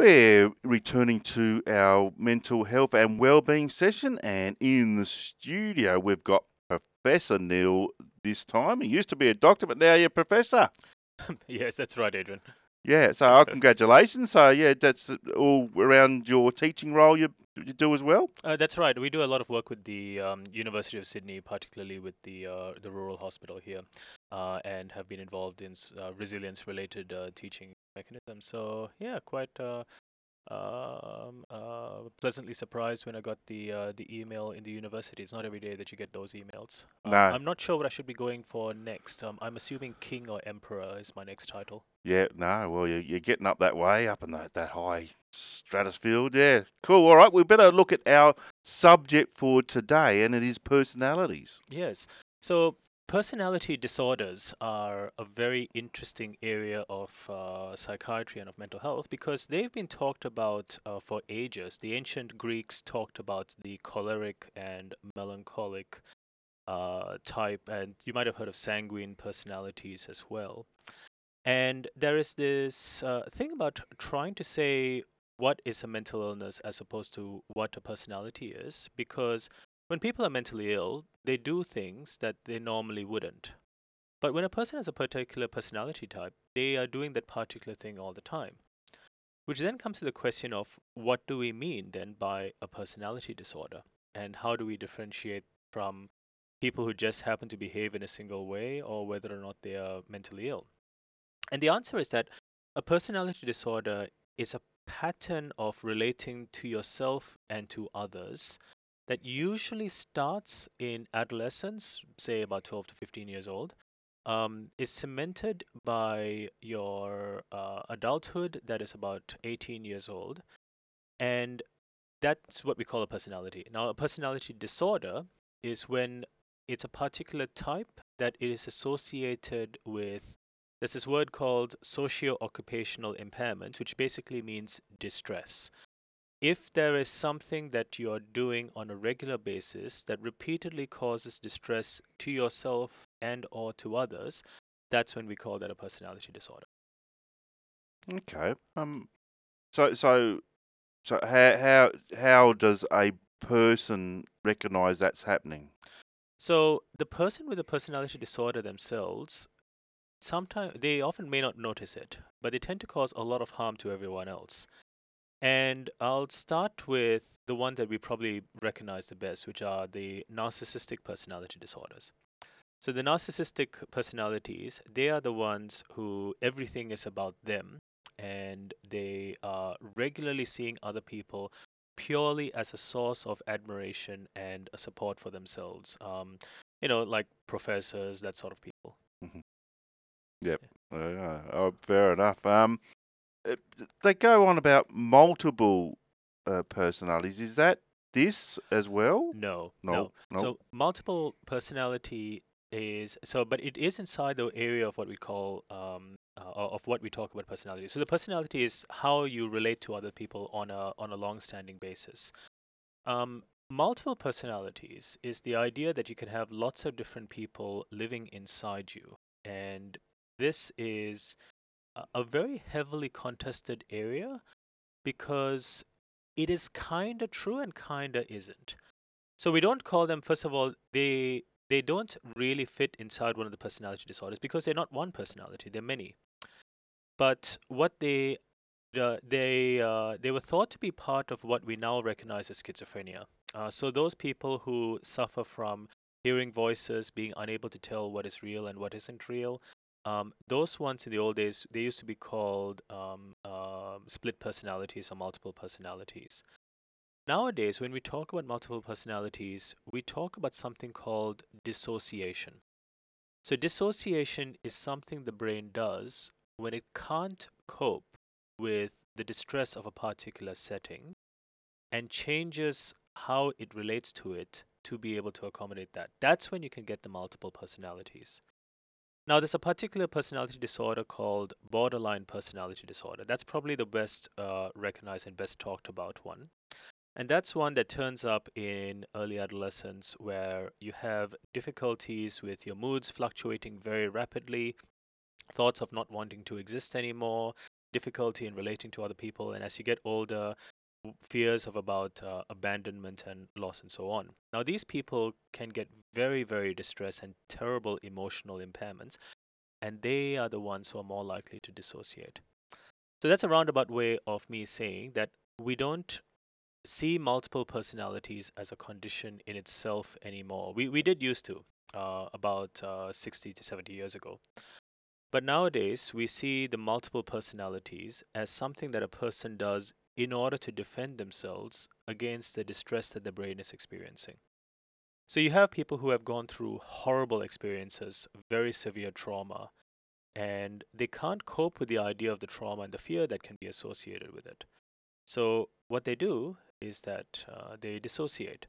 We're returning to our mental health and wellbeing session, and in the studio we've got Professor Neil this time. He used to be a doctor, but now you're a professor. Yes, that's right, Adrian. Yeah, so congratulations. So yeah, that's all around your teaching role you do as well. That's right. We do a lot of work with the University of Sydney, particularly with the rural hospital here, and have been involved in resilience-related teaching mechanisms. So yeah, quite pleasantly surprised when I got the email in the university. It's not every day that you get those emails. No. I'm not sure what I should be going for next. I'm assuming King or Emperor is my next title. Yeah, no, well, you're getting up that way, up in that high stratosphere. Yeah, cool. All right, we better look at our subject for today, and it is personalities. Yes. So personality disorders are a very interesting area of psychiatry and of mental health because they've been talked about for ages. The ancient Greeks talked about the choleric and melancholic type, and you might have heard of sanguine personalities as well. And there is this thing about trying to say what is a mental illness as opposed to what a personality is, because when people are mentally ill, they do things that they normally wouldn't. But when a person has a particular personality type, they are doing that particular thing all the time. Which then comes to the question of what do we mean then by a personality disorder? And how do we differentiate from people who just happen to behave in a single way or whether or not they are mentally ill? And the answer is that a personality disorder is a pattern of relating to yourself and to others that usually starts in adolescence, say about 12 to 15 years old, is cemented by your adulthood, that is about 18 years old. And that's what we call a personality. Now, a personality disorder is when it's a particular type that it is associated with. There's this word called socio-occupational impairment, which basically means distress. If there is something that you're doing on a regular basis that repeatedly causes distress to yourself and or to others, that's when we call that a personality disorder. Okay. So how does a person recognise that's happening? So the person with a personality disorder themselves, sometimes they often may not notice it, but they tend to cause a lot of harm to everyone else. And I'll start with the ones that we probably recognize the best, which are the narcissistic personality disorders. So the narcissistic personalities, they are the ones who everything is about them, and they are regularly seeing other people purely as a source of admiration and a support for themselves. Like professors, that sort of people. Mhm. Yep. Fair enough. They go on about multiple personalities. Is that this as well? No, No. no. No. So multiple personality is so, but it is inside the area of what we call of what we talk about personality. So the personality is how you relate to other people on a long-standing basis. Multiple personalities is the idea that you can have lots of different people living inside you, and this is a very heavily contested area because it is kind of true and kind of isn't. So we don't call them, first of all, they don't really fit inside one of the personality disorders because they're not one personality, they're many. But what they were thought to be part of what we now recognize as schizophrenia. So those people who suffer from hearing voices, being unable to tell what is real and what isn't real, those ones in the old days, they used to be called split personalities or multiple personalities. Nowadays, when we talk about multiple personalities, we talk about something called dissociation. So, dissociation is something the brain does when it can't cope with the distress of a particular setting and changes how it relates to it to be able to accommodate that. That's when you can get the multiple personalities. Now, there's a particular personality disorder called borderline personality disorder. That's probably the best recognized and best talked about one. And that's one that turns up in early adolescence where you have difficulties with your moods fluctuating very rapidly, thoughts of not wanting to exist anymore, difficulty in relating to other people, and as you get older, fears of about abandonment and loss and so on. Now, these people can get very, very distressed and terrible emotional impairments, and they are the ones who are more likely to dissociate. So that's a roundabout way of me saying that we don't see multiple personalities as a condition in itself anymore. We did used to about 60 to 70 years ago. But nowadays, we see the multiple personalities as something that a person does in order to defend themselves against the distress that the brain is experiencing. So you have people who have gone through horrible experiences, very severe trauma, and they can't cope with the idea of the trauma and the fear that can be associated with it. So what they do is that they dissociate.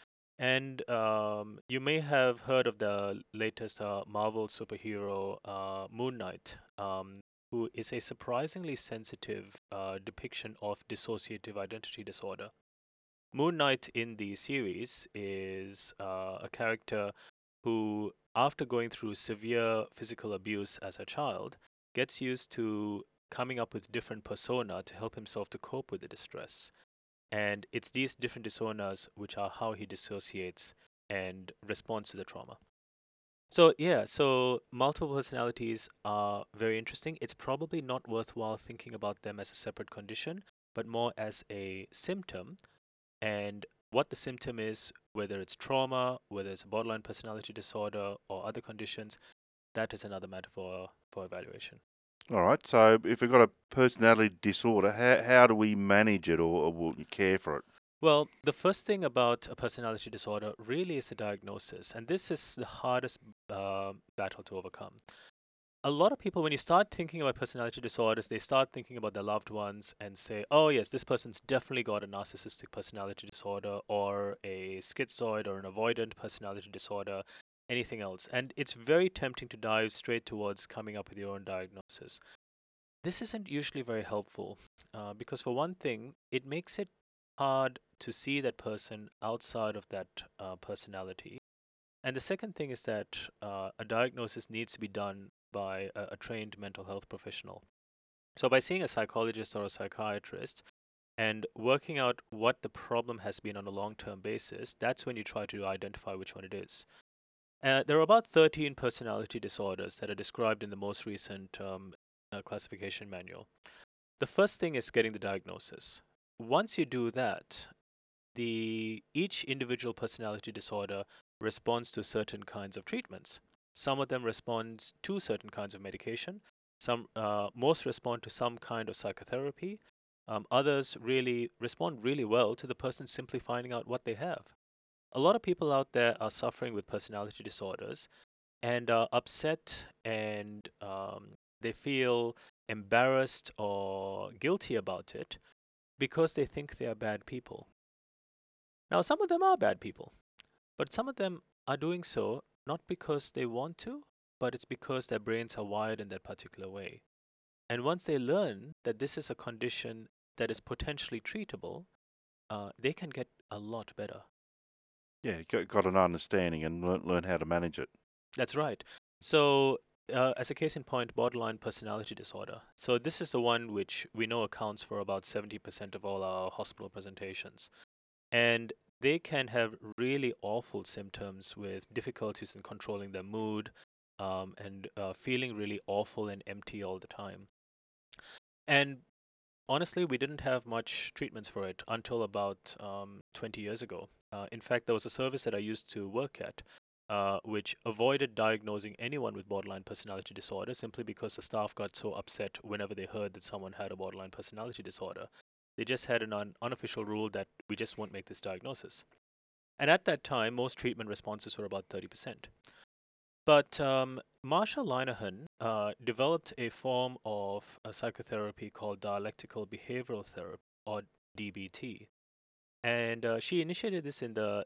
And you may have heard of the latest Marvel superhero, Moon Knight, who is a surprisingly sensitive depiction of dissociative identity disorder. Moon Knight in the series is a character who, after going through severe physical abuse as a child, gets used to coming up with different persona to help himself to cope with the distress. And it's these different personas which are how he dissociates and responds to the trauma. So, yeah, so multiple personalities are very interesting. It's probably not worthwhile thinking about them as a separate condition, but more as a symptom. And what the symptom is, whether it's trauma, whether it's a borderline personality disorder, or other conditions, that is another matter for evaluation. All right. So if we've got a personality disorder, how do we manage it or will you care for it? Well, the first thing about a personality disorder really is the diagnosis, and this is the hardest battle to overcome. A lot of people, when you start thinking about personality disorders, they start thinking about their loved ones and say, oh, yes, this person's definitely got a narcissistic personality disorder or a schizoid or an avoidant personality disorder, anything else. And it's very tempting to dive straight towards coming up with your own diagnosis. This isn't usually very helpful because, for one thing, it makes it hard to see that person outside of that personality. And the second thing is that a diagnosis needs to be done by a trained mental health professional. So, by seeing a psychologist or a psychiatrist and working out what the problem has been on a long term basis, that's when you try to identify which one it is. There are about 13 personality disorders that are described in the most recent classification manual. The first thing is getting the diagnosis. Once you do that, each individual personality disorder responds to certain kinds of treatments. Some of them respond to certain kinds of medication. Most respond to some kind of psychotherapy. Others really respond really well to the person simply finding out what they have. A lot of people out there are suffering with personality disorders and are upset, and they feel embarrassed or guilty about it because they think they are bad people. Now, some of them are bad people, but some of them are doing so not because they want to, but it's because their brains are wired in that particular way. And once they learn that this is a condition that is potentially treatable, they can get a lot better. Yeah, got an understanding and learn how to manage it. That's right. So, as a case in point, borderline personality disorder. So, this is the one which we know accounts for about 70% of all our hospital presentations. And they can have really awful symptoms with difficulties in controlling their mood and feeling really awful and empty all the time. And honestly, we didn't have much treatments for it until about 20 years ago. In fact, there was a service that I used to work at which avoided diagnosing anyone with borderline personality disorder simply because the staff got so upset whenever they heard that someone had a borderline personality disorder. They just had an unofficial rule that we just won't make this diagnosis. And at that time, most treatment responses were about 30%. But Marsha Linehan developed a form of a psychotherapy called dialectical behavioral therapy, or DBT. And she initiated this in the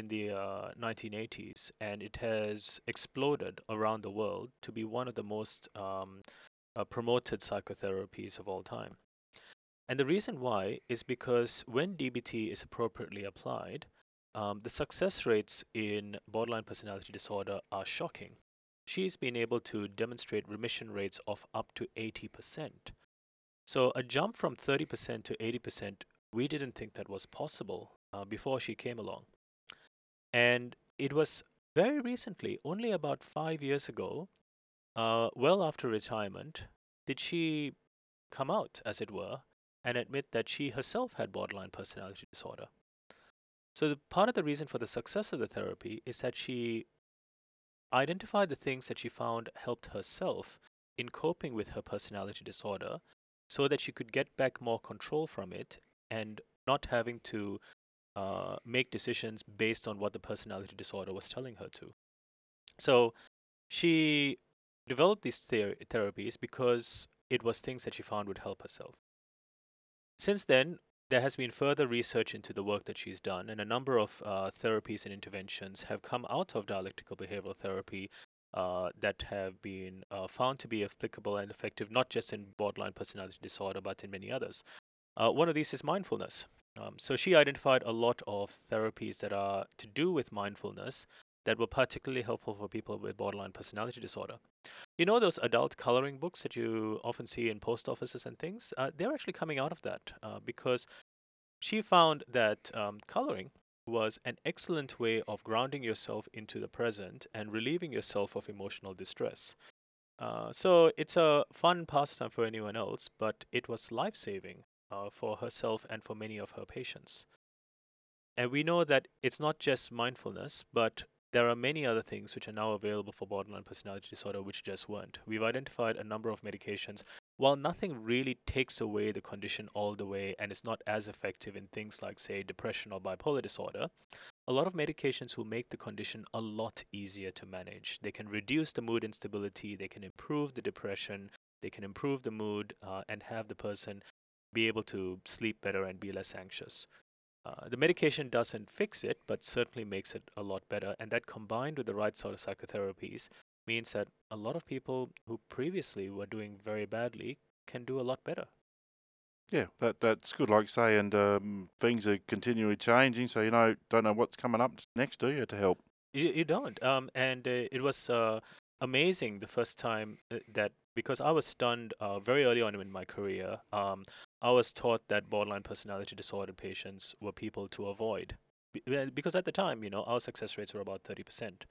1980s, and it has exploded around the world to be one of the most promoted psychotherapies of all time. And the reason why is because when DBT is appropriately applied, the success rates in borderline personality disorder are shocking. She's been able to demonstrate remission rates of up to 80%. So a jump from 30% to 80%, we didn't think that was possible before she came along. And it was very recently, only about 5 years ago, well after retirement, did she come out, as it were, and admit that she herself had borderline personality disorder. So part of the reason for the success of the therapy is that she identified the things that she found helped herself in coping with her personality disorder so that she could get back more control from it and not having to make decisions based on what the personality disorder was telling her to. So she developed these therapies because it was things that she found would help herself. Since then, there has been further research into the work that she's done, and a number of therapies and interventions have come out of dialectical behavioral therapy that have been found to be applicable and effective, not just in borderline personality disorder, but in many others. One of these is mindfulness. So she identified a lot of therapies that are to do with mindfulness that were particularly helpful for people with borderline personality disorder. You know those adult coloring books that you often see in post offices and things? They're actually coming out of that because she found that coloring was an excellent way of grounding yourself into the present and relieving yourself of emotional distress. So it's a fun pastime for anyone else, but it was life saving for herself and for many of her patients. And we know that it's not just mindfulness, but there are many other things which are now available for borderline personality disorder which just weren't. We've identified a number of medications. While nothing really takes away the condition all the way and is not as effective in things like, say, depression or bipolar disorder, a lot of medications will make the condition a lot easier to manage. They can reduce the mood instability, they can improve the depression, they can improve the mood, and have the person be able to sleep better and be less anxious. The medication doesn't fix it, but certainly makes it a lot better. And that combined with the right sort of psychotherapies means that a lot of people who previously were doing very badly can do a lot better. Yeah, that's good, like you say, and things are continually changing, so don't know what's coming up next, do you, to help? You don't. And it was amazing the first time that because I was stunned very early on in my career. I was taught that borderline personality disorder patients were people to avoid because at the time, our success rates were about 30%.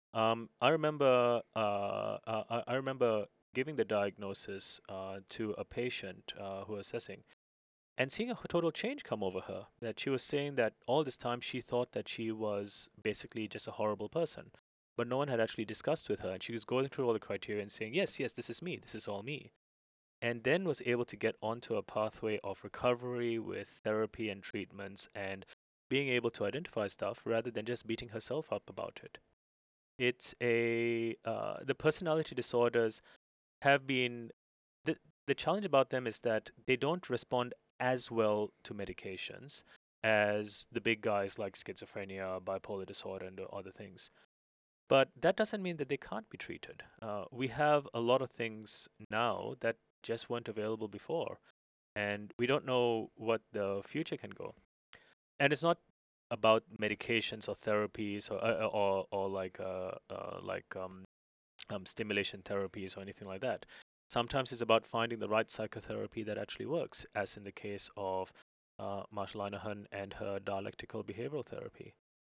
I remember giving the diagnosis to a patient who was assessing and seeing a total change come over her. That she was saying that all this time she thought that she was basically just a horrible person, but no one had actually discussed with her. And she was going through all the criteria and saying, yes, yes, this is me, this is all me. And then was able to get onto a pathway of recovery with therapy and treatments and being able to identify stuff rather than just beating herself up about it. It's the personality disorders have been the the challenge about them is that they don't respond as well to medications as the big guys like schizophrenia, bipolar disorder, and other things. But that doesn't mean that they can't be treated. We have a lot of things now that just weren't available before, and we don't know what the future can go. And it's not about medications or therapies or like stimulation therapies or anything like that. Sometimes it's about finding the right psychotherapy that actually works, as in the case of Marsha Linehan and her dialectical behavioral therapy.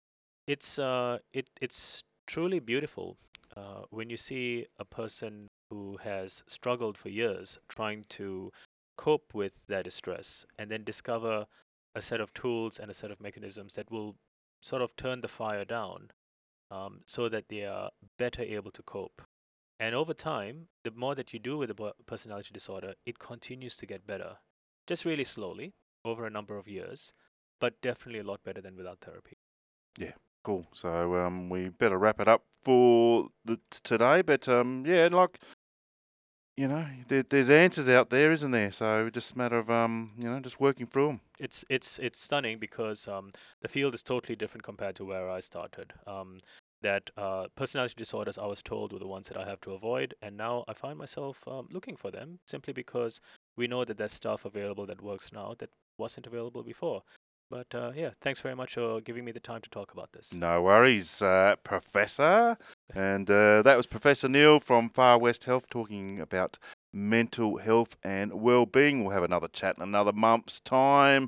It's truly beautiful when you see a person who has struggled for years trying to cope with their distress and then discover a set of tools and a set of mechanisms that will sort of turn the fire down so that they are better able to cope. And over time, the more that you do with the personality disorder, it continues to get better. Just really slowly over a number of years, but definitely a lot better than without therapy. Yeah, cool. So we better wrap it up for today, but yeah, like there's answers out there, isn't there? So just a matter of just working through them. It's stunning because the field is totally different compared to where I started. That personality disorders I was told were the ones that I have to avoid, and now I find myself looking for them simply because we know that there's stuff available that works now that wasn't available before. But yeah, thanks very much for giving me the time to talk about this. No worries, Professor. And that was Professor Neil from Far West Health talking about mental health and well-being. We'll have another chat in another month's time.